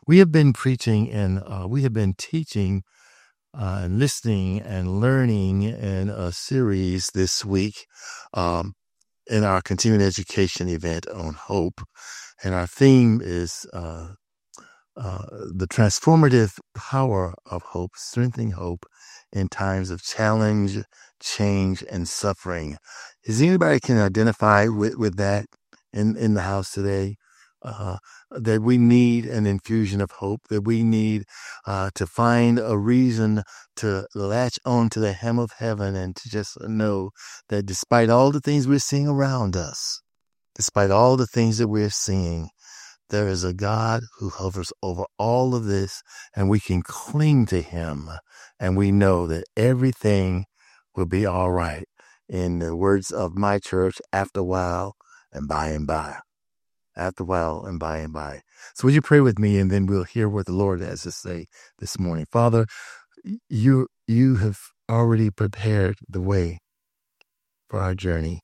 We have been preaching and we have been teaching and listening and learning in a series this week in our continuing education event on hope. And our theme is the transformative power of hope, strengthening hope in times of challenge, change, and suffering. Is anybody can identify with that in the house today? That we need an infusion of hope, that we need to find a reason to latch on to the hem of heaven and to just know that despite all the things we're seeing around us, despite all the things that we're seeing, there is a God who hovers over all of this, and we can cling to him, and we know that everything will be all right. In the words of my church, after a while and by and by. After a while and by and by. So would you pray with me, and then we'll hear what the Lord has to say this morning. Father, you have already prepared the way for our journey.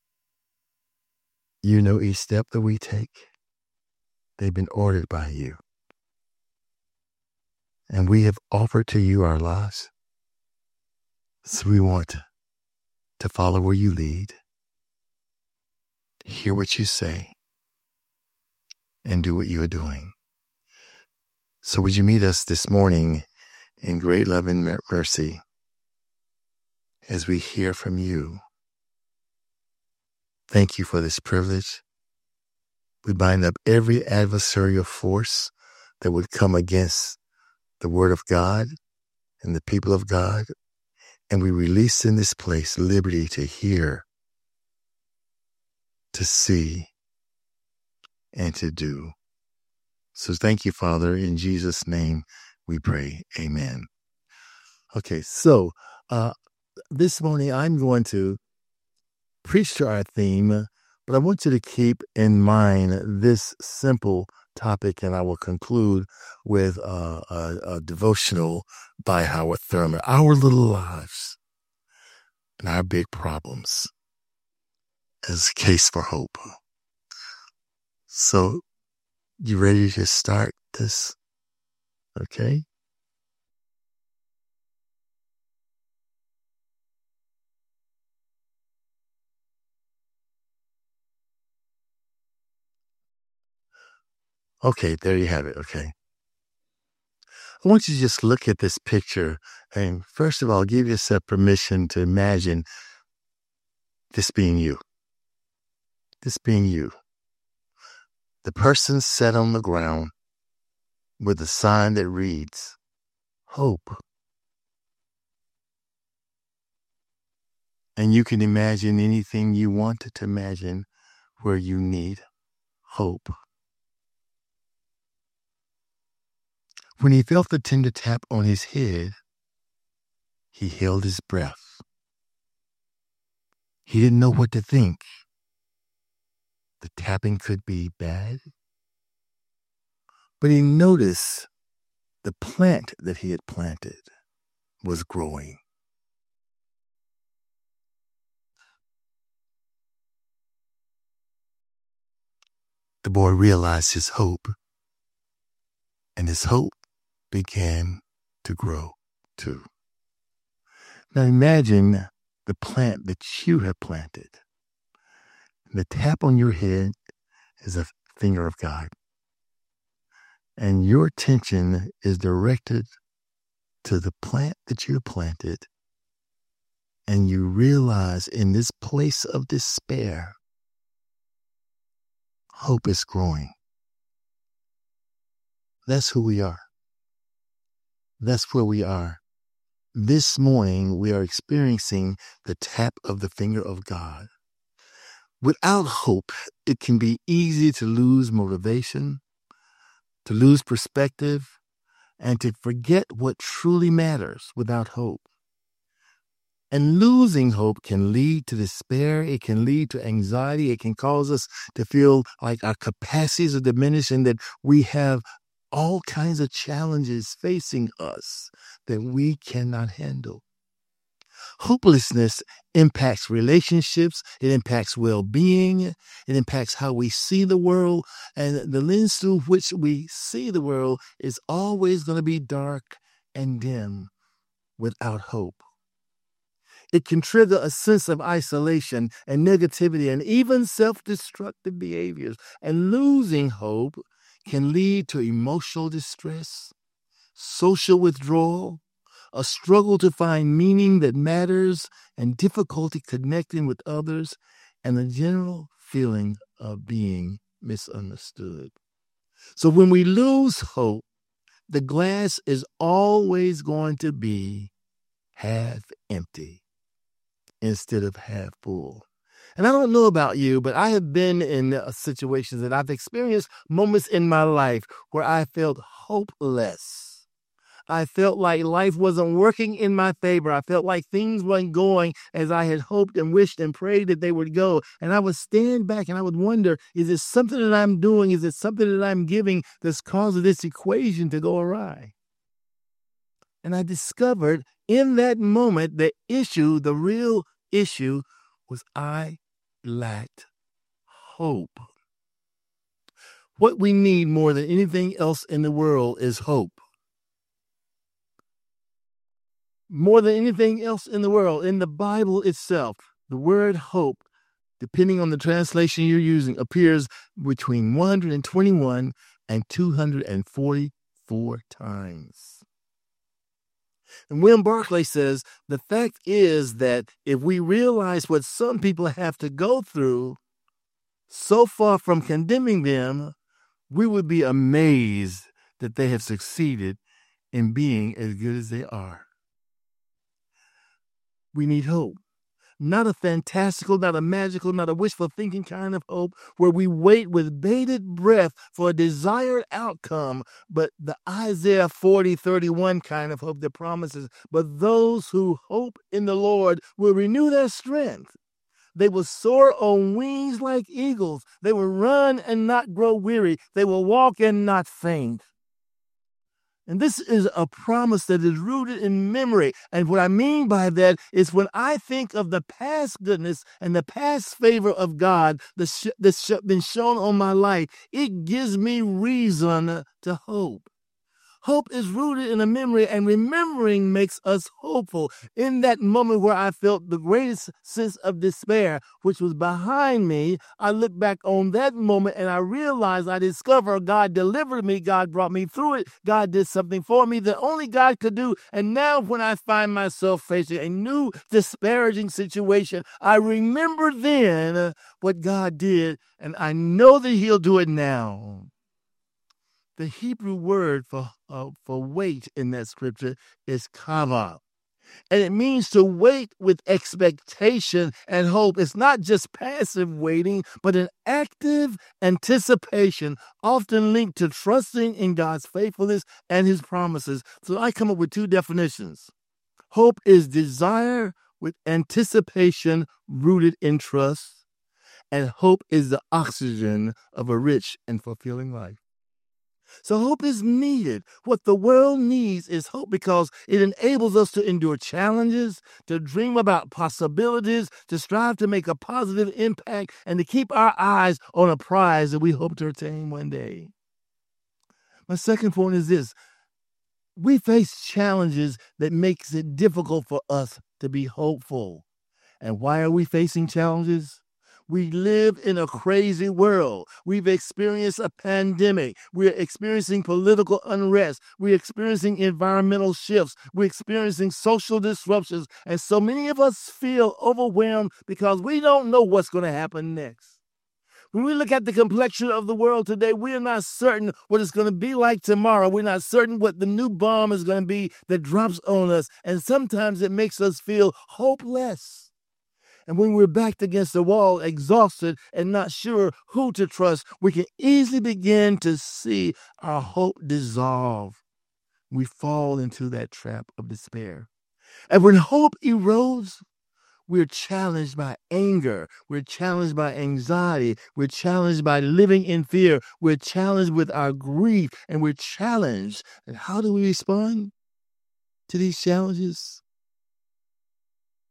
You know each step that we take. They've been ordered by you. And we have offered to you our lives. So we want to follow where you lead, hear what you say, and do what you are doing. So would you meet us this morning in great love and mercy as we hear from you? Thank you for this privilege. We bind up every adversarial force that would come against the word of God and the people of God. And we release in this place liberty to hear, to see, and to do. So thank you, Father. In Jesus' name we pray. Amen. Okay, so this morning I'm going to preach to our theme, but I want you to keep in mind this simple topic, and I will conclude with a devotional by Howard Thurman. Our little lives and our big problems as a case for hope. So, you ready to start this? Okay? Okay, there you have it. Okay. I want you to just look at this picture and first of all, give yourself permission to imagine this being you. This being you. The person sat on the ground with a sign that reads, hope. And you can imagine anything you wanted to imagine where you need hope. When he felt the tender tap on his head, he held his breath. He didn't know what to think. The tapping could be bad. But he noticed the plant that he had planted was growing. The boy realized his hope, and his hope began to grow too. Now imagine the plant that you have planted. The tap on your head is a finger of God. And your attention is directed to the plant that you planted. And you realize in this place of despair, hope is growing. That's who we are. That's where we are. This morning, we are experiencing the tap of the finger of God. Without hope, it can be easy to lose motivation, to lose perspective, and to forget what truly matters without hope. And losing hope can lead to despair. It can lead to anxiety. It can cause us to feel like our capacities are diminished and that we have all kinds of challenges facing us that we cannot handle. Hopelessness impacts relationships, it impacts well-being, it impacts how we see the world, and the lens through which we see the world is always going to be dark and dim without hope. It can trigger a sense of isolation and negativity and even self-destructive behaviors. And losing hope can lead to emotional distress, social withdrawal, a struggle to find meaning that matters, and difficulty connecting with others, and a general feeling of being misunderstood. So when we lose hope, the glass is always going to be half empty instead of half full. And I don't know about you, but I have been in situations that I've experienced moments in my life where I felt hopeless. I felt like life wasn't working in my favor. I felt like things weren't going as I had hoped and wished and prayed that they would go. And I would stand back and I would wonder, is it something that I'm doing? Is it something that I'm giving that's causing this equation to go awry? And I discovered in that moment the real issue was I lacked hope. What we need more than anything else in the world is hope. More than anything else in the world, in the Bible itself, the word hope, depending on the translation you're using, appears between 121 and 244 times. And William Barclay says, the fact is that if we realize what some people have to go through, so far from condemning them, we would be amazed that they have succeeded in being as good as they are. We need hope. Not a fantastical, not a magical, not a wishful thinking kind of hope where we wait with bated breath for a desired outcome, but the Isaiah 40:31 kind of hope that promises, but those who hope in the Lord will renew their strength. They will soar on wings like eagles. They will run and not grow weary. They will walk and not faint. And this is a promise that is rooted in memory. And what I mean by that is when I think of the past goodness and the past favor of God that's been shown on my life, it gives me reason to hope. Hope is rooted in a memory, and remembering makes us hopeful. In that moment where I felt the greatest sense of despair, which was behind me, I look back on that moment and I realized, I discovered God delivered me. God brought me through it. God did something for me that only God could do. And now when I find myself facing a new disparaging situation, I remember then what God did, and I know that He'll do it now. The Hebrew word for wait in that scripture is kava. And it means to wait with expectation and hope. It's not just passive waiting, but an active anticipation, often linked to trusting in God's faithfulness and His promises. So I come up with two definitions. Hope is desire with anticipation rooted in trust, and hope is the oxygen of a rich and fulfilling life. So hope is needed. What the world needs is hope because it enables us to endure challenges, to dream about possibilities, to strive to make a positive impact, and to keep our eyes on a prize that we hope to attain one day. My second point is this. We face challenges that makes it difficult for us to be hopeful. And why are we facing challenges? We live in a crazy world. We've experienced a pandemic. We're experiencing political unrest. We're experiencing environmental shifts. We're experiencing social disruptions. And so many of us feel overwhelmed because we don't know what's going to happen next. When we look at the complexion of the world today, we are not certain what it's going to be like tomorrow. We're not certain what the new bomb is going to be that drops on us. And sometimes it makes us feel hopeless. And when we're backed against the wall, exhausted and not sure who to trust, we can easily begin to see our hope dissolve. We fall into that trap of despair. And when hope erodes, we're challenged by anger. We're challenged by anxiety. We're challenged by living in fear. We're challenged with our grief, and we're challenged. And how do we respond to these challenges?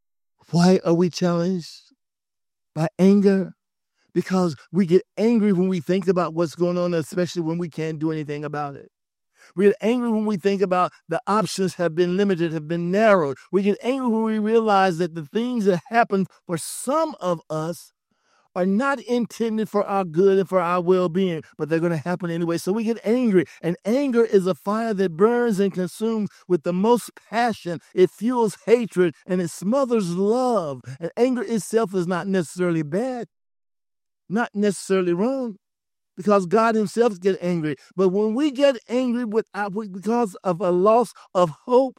Why are we challenged by anger? Because we get angry when we think about what's going on, especially when we can't do anything about it. We get angry when we think about the options have been limited, have been narrowed. We get angry when we realize that the things that happen for some of us are not intended for our good and for our well-being, but they're going to happen anyway. So we get angry, and anger is a fire that burns and consumes with the most passion. It fuels hatred and it smothers love. And anger itself is not necessarily bad, not necessarily wrong, because God himself gets angry. But when we get angry because of a loss of hope,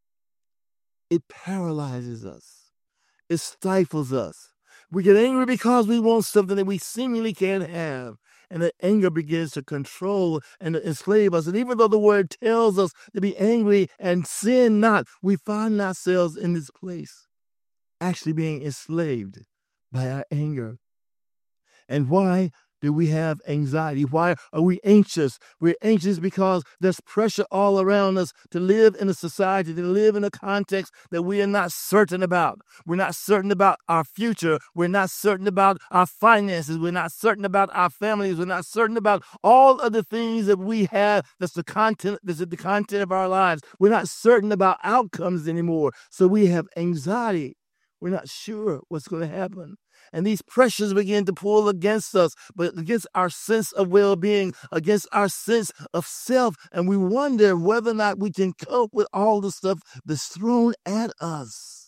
it paralyzes us. It stifles us. We get angry because we want something that we seemingly can't have. And the anger begins to control and to enslave us. And even though the word tells us to be angry and sin not, we find ourselves in this place, actually being enslaved by our anger. And why do we have anxiety? Why are we anxious? We're anxious because there's pressure all around us to live in a society, to live in a context that we are not certain about. We're not certain about our future. We're not certain about our finances. We're not certain about our families. We're not certain about all of the things that we have that's the content of our lives. We're not certain about outcomes anymore. So we have anxiety. We're not sure what's going to happen. And these pressures begin to pull against us, but against our sense of well-being, against our sense of self. And we wonder whether or not we can cope with all the stuff that's thrown at us.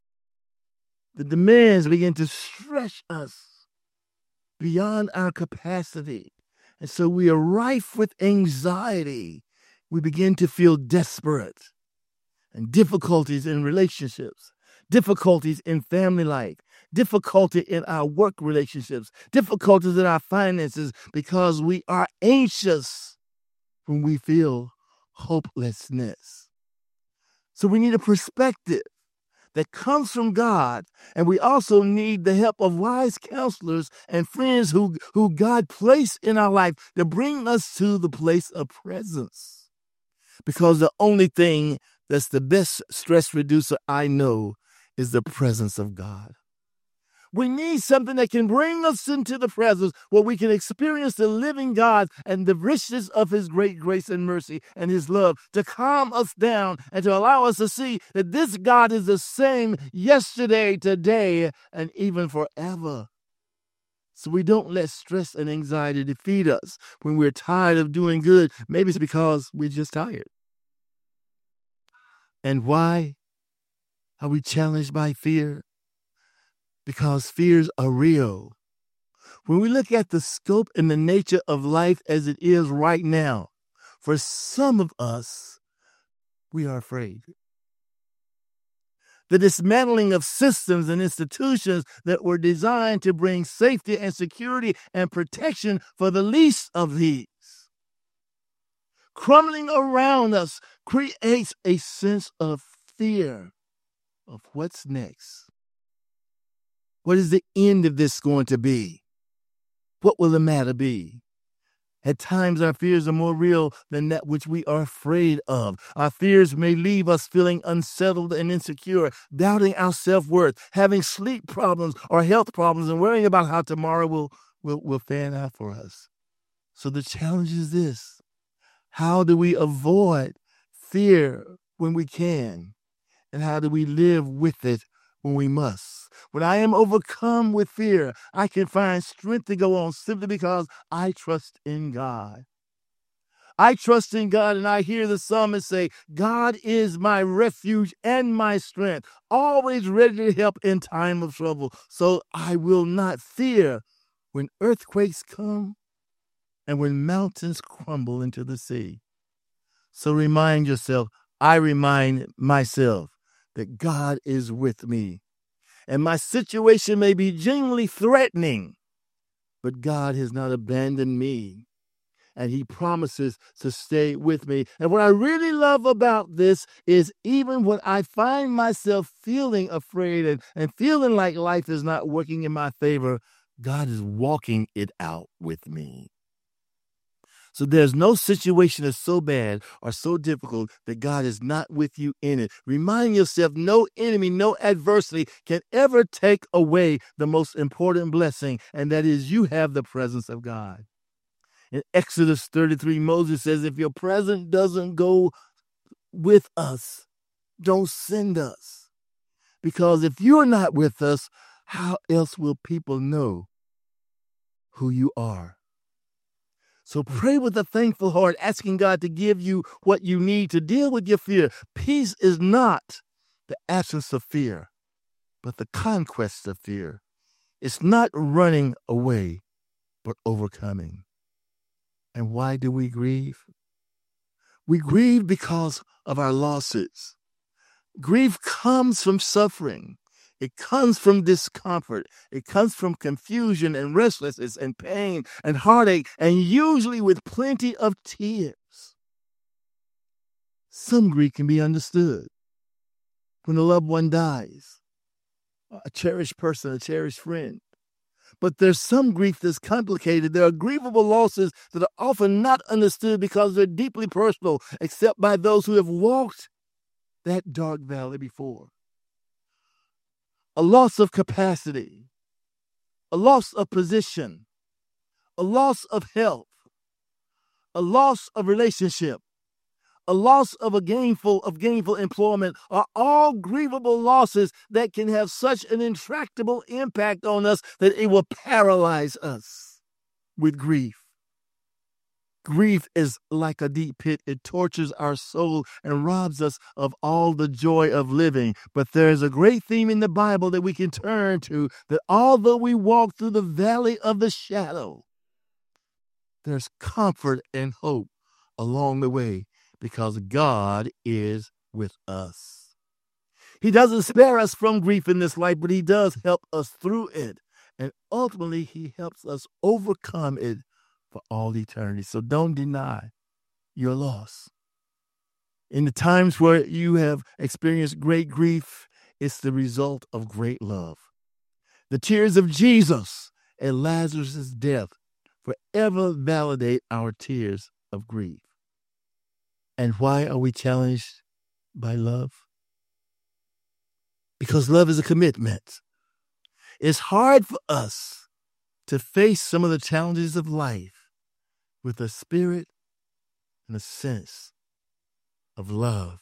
The demands begin to stretch us beyond our capacity. And so we are rife with anxiety. We begin to feel desperate and difficulties in relationships, difficulties in family life, difficulty in our work relationships, difficulties in our finances, because we are anxious when we feel hopelessness. So we need a perspective that comes from God, and we also need the help of wise counselors and friends who God placed in our life to bring us to the place of presence. Because the only thing that's the best stress reducer I know is the presence of God. We need something that can bring us into the presence where we can experience the living God and the richness of his great grace and mercy and his love, to calm us down and to allow us to see that this God is the same yesterday, today, and even forever. So we don't let stress and anxiety defeat us when we're tired of doing good. Maybe it's because we're just tired. And why are we challenged by fear? Because fears are real. When we look at the scope and the nature of life as it is right now, for some of us, we are afraid. The dismantling of systems and institutions that were designed to bring safety and security and protection for the least of these, crumbling around us, creates a sense of fear of what's next. What is the end of this going to be? What will the matter be? At times, our fears are more real than that which we are afraid of. Our fears may leave us feeling unsettled and insecure, doubting our self-worth, having sleep problems or health problems, and worrying about how tomorrow will fan out for us. So the challenge is this: how do we avoid fear when we can? And how do we live with it when we must? When I am overcome with fear, I can find strength to go on simply because I trust in God. I trust in God, and I hear the psalmist say, God is my refuge and my strength, always ready to help in time of trouble. So I will not fear when earthquakes come and when mountains crumble into the sea. So remind yourself, I remind myself, that God is with me. And my situation may be genuinely threatening, but God has not abandoned me. And he promises to stay with me. And what I really love about this is even when I find myself feeling afraid and feeling like life is not working in my favor, God is walking it out with me. So there's no situation that's so bad or so difficult that God is not with you in it. Remind yourself no enemy, no adversity can ever take away the most important blessing, and that is you have the presence of God. In Exodus 33, Moses says, if your presence doesn't go with us, don't send us. Because if you're not with us, how else will people know who you are? So pray with a thankful heart, asking God to give you what you need to deal with your fear. Peace is not the absence of fear, but the conquest of fear. It's not running away, but overcoming. And why do we grieve? We grieve because of our losses. Grief comes from suffering. It comes from discomfort. It comes from confusion and restlessness and pain and heartache, and usually with plenty of tears. Some grief can be understood. When a loved one dies, a cherished person, a cherished friend. But there's some grief that's complicated. There are grievable losses that are often not understood because they're deeply personal, except by those who have walked that dark valley before. A loss of capacity, a loss of position, a loss of health, a loss of relationship, a loss of gainful employment are all grievable losses that can have such an intractable impact on us that it will paralyze us with grief. Grief is like a deep pit. It tortures our soul and robs us of all the joy of living. But there's a great theme in the Bible that we can turn to, that although we walk through the valley of the shadow, there's comfort and hope along the way because God is with us. He doesn't spare us from grief in this life, but he does help us through it. And ultimately, he helps us overcome it for all eternity. So don't deny your loss. In the times where you have experienced great grief, it's the result of great love. The tears of Jesus at Lazarus' death forever validate our tears of grief. And why are we challenged by love? Because love is a commitment. It's hard for us to face some of the challenges of life with a spirit and a sense of love.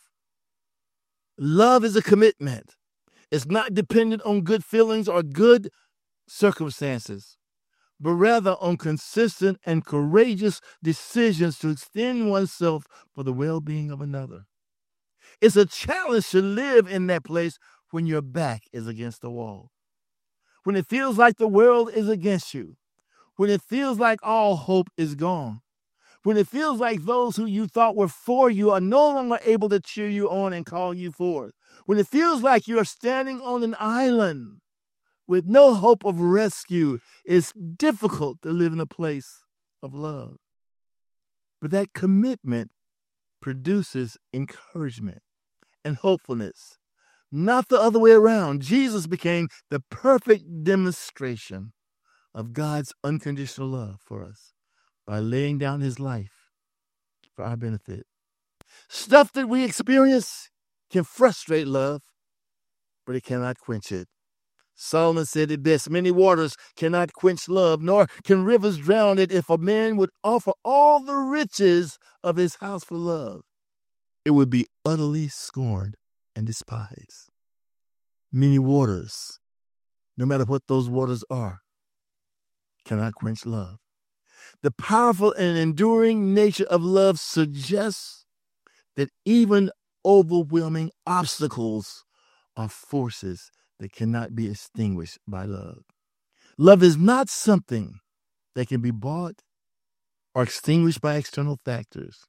Love is a commitment. It's not dependent on good feelings or good circumstances, but rather on consistent and courageous decisions to extend oneself for the well-being of another. It's a challenge to live in that place when your back is against the wall, when it feels like the world is against you, when it feels like all hope is gone, when it feels like those who you thought were for you are no longer able to cheer you on and call you forth, when it feels like you are standing on an island with no hope of rescue, it's difficult to live in a place of love. But that commitment produces encouragement and hopefulness, not the other way around. Jesus became the perfect demonstration of God's unconditional love for us by laying down his life for our benefit. Stuff that we experience can frustrate love, but it cannot quench it. Solomon said it best, many waters cannot quench love, nor can rivers drown it. If a man would offer all the riches of his house for love, it would be utterly scorned and despised. Many waters, no matter what those waters are, cannot quench love. The powerful and enduring nature of love suggests that even overwhelming obstacles are forces that cannot be extinguished by love. Love is not something that can be bought or extinguished by external factors.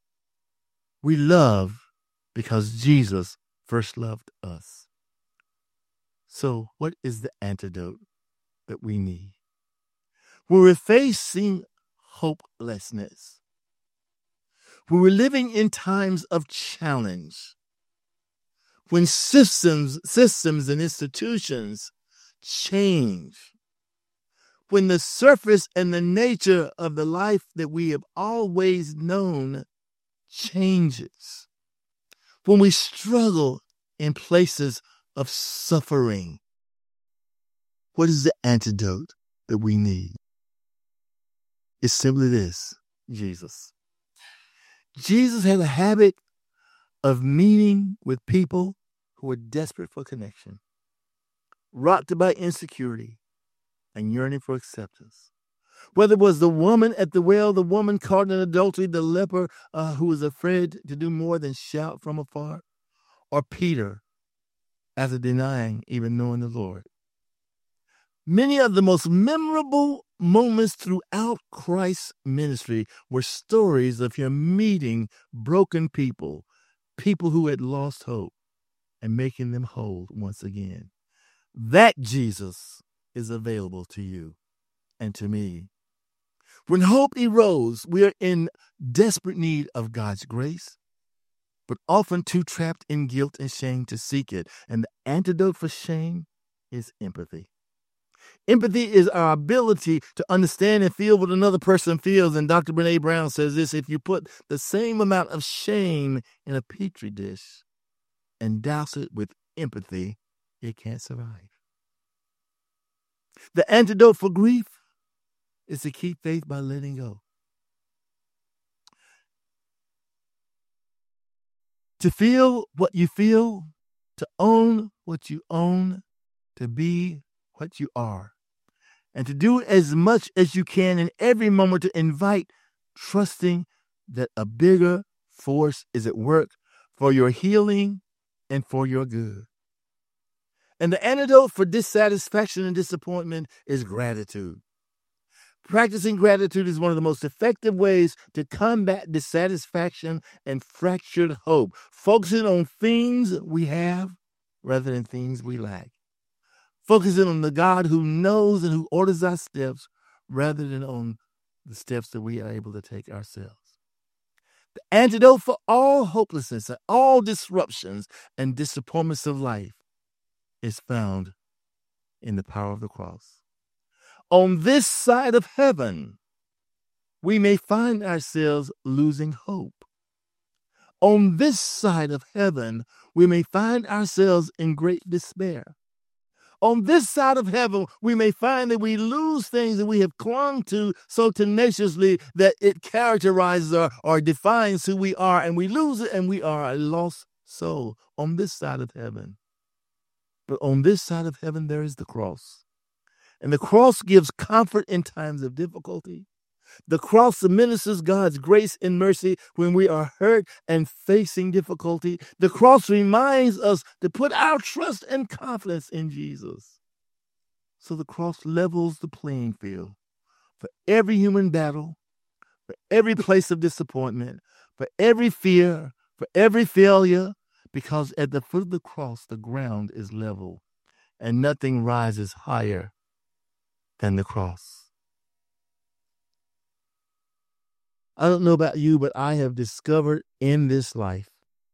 We love because Jesus first loved us. So, what is the antidote that we need? When we're facing hopelessness, when we're living in times of challenge, when systems and institutions change, when the surface and the nature of the life that we have always known changes, when we struggle in places of suffering, what is the antidote that we need? It's simply this: Jesus. Jesus had a habit of meeting with people who were desperate for connection, rocked by insecurity and yearning for acceptance. Whether it was the woman at the well, the woman caught in adultery, the leper who was afraid to do more than shout from afar, or Peter after denying even knowing the Lord. Many of the most memorable moments throughout Christ's ministry were stories of him meeting broken people, people who had lost hope, and making them whole once again. That Jesus is available to you and to me. When hope erodes, we are in desperate need of God's grace, but often too trapped in guilt and shame to seek it. And the antidote for shame is empathy. Empathy is our ability to understand and feel what another person feels. And Dr. Brene Brown says this: if you put the same amount of shame in a petri dish and douse it with empathy, it can't survive. The antidote for grief is to keep faith by letting go. To feel what you feel, to own what you own, to be what you are, and to do as much as you can in every moment to invite, trusting that a bigger force is at work for your healing and for your good. And the antidote for dissatisfaction and disappointment is gratitude. Practicing gratitude is one of the most effective ways to combat dissatisfaction and fractured hope, focusing on things we have rather than things we lack. Focusing on the God who knows and who orders our steps rather than on the steps that we are able to take ourselves. The antidote for all hopelessness and all disruptions and disappointments of life is found in the power of the cross. On this side of heaven, we may find ourselves losing hope. On this side of heaven, we may find ourselves in great despair. On this side of heaven, we may find that we lose things that we have clung to so tenaciously that it characterizes or defines who we are, and we lose it and we are a lost soul on this side of heaven. But on this side of heaven, there is the cross. And the cross gives comfort in times of difficulty. The cross administers God's grace and mercy when we are hurt and facing difficulty. The cross reminds us to put our trust and confidence in Jesus. So the cross levels the playing field for every human battle, for every place of disappointment, for every fear, for every failure, because at the foot of the cross, the ground is level and nothing rises higher than the cross. I don't know about you, but I have discovered in this life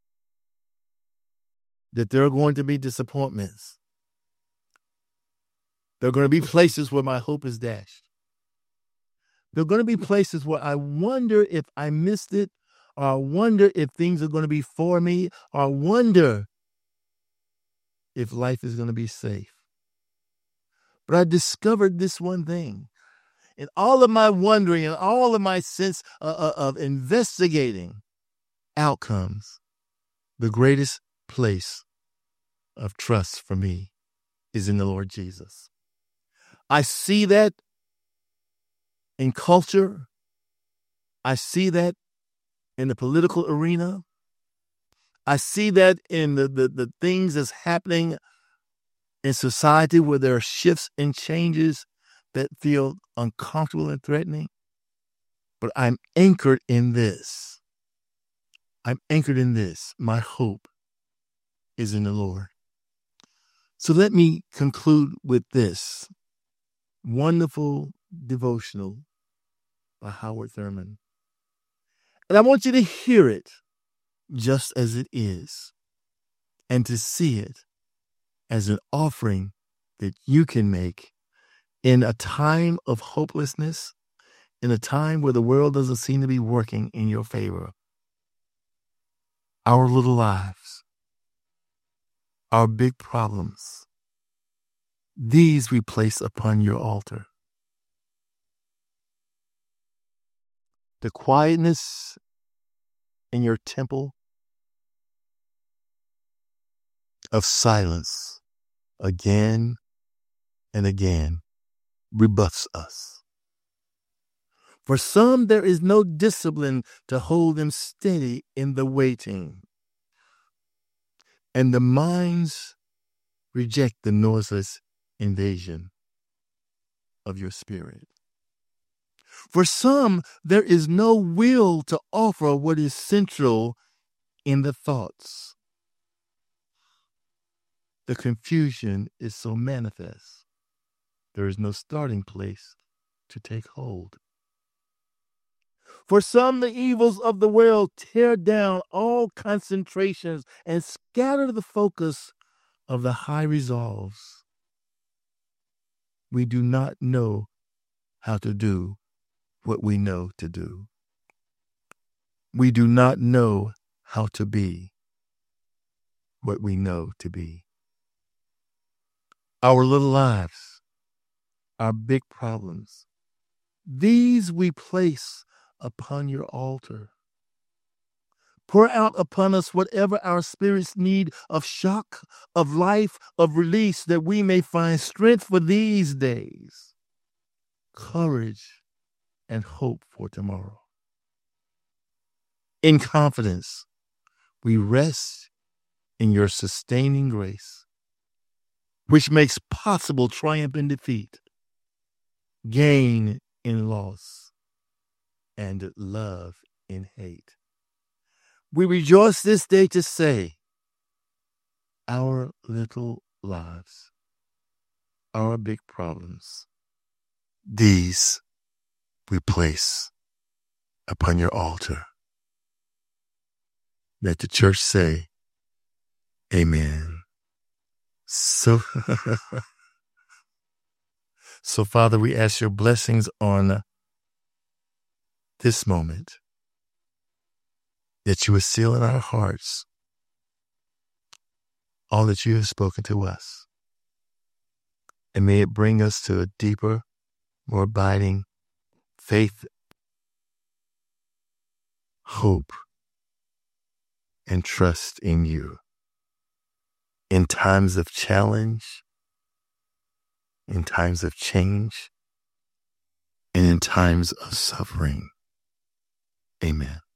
that there are going to be disappointments. There are going to be places where my hope is dashed. There are going to be places where I wonder if I missed it, or I wonder if things are going to be for me, or I wonder if life is going to be safe. But I discovered this one thing. In all of my wondering and all of my sense of investigating outcomes, the greatest place of trust for me is in the Lord Jesus. I see that in culture. I see that in the political arena. I see that in the things that's happening in society where there are shifts and changes that feel uncomfortable and threatening. But I'm anchored in this. I'm anchored in this. My hope is in the Lord. So let me conclude with this wonderful devotional by Howard Thurman. And I want you to hear it just as it is, and to see it as an offering that you can make in a time of hopelessness, in a time where the world doesn't seem to be working in your favor, our little lives, our big problems, these we place upon your altar. The quietness in your temple of silence again and again rebuffs us. For some, there is no discipline to hold them steady in the waiting, and the minds reject the noiseless invasion of your spirit. For some, there is no will to offer what is central in the thoughts. The confusion is so manifest, there is no starting place to take hold. For some, the evils of the world tear down all concentrations and scatter the focus of the high resolves. We do not know how to do what we know to do. We do not know how to be what we know to be. Our little lives, our big problems, these we place upon your altar. Pour out upon us whatever our spirits need of shock, of life, of release, that we may find strength for these days, courage, and hope for tomorrow. In confidence, we rest in your sustaining grace, which makes possible triumph in defeat, gain in loss, and love in hate. We rejoice this day to say, our little lives, our big problems, these we place upon your altar. Let the church say, amen. So, Father, we ask your blessings on this moment, that you would seal in our hearts all that you have spoken to us. And may it bring us to a deeper, more abiding faith, hope, and trust in you. In times of challenge, in times of change, and in times of suffering. Amen.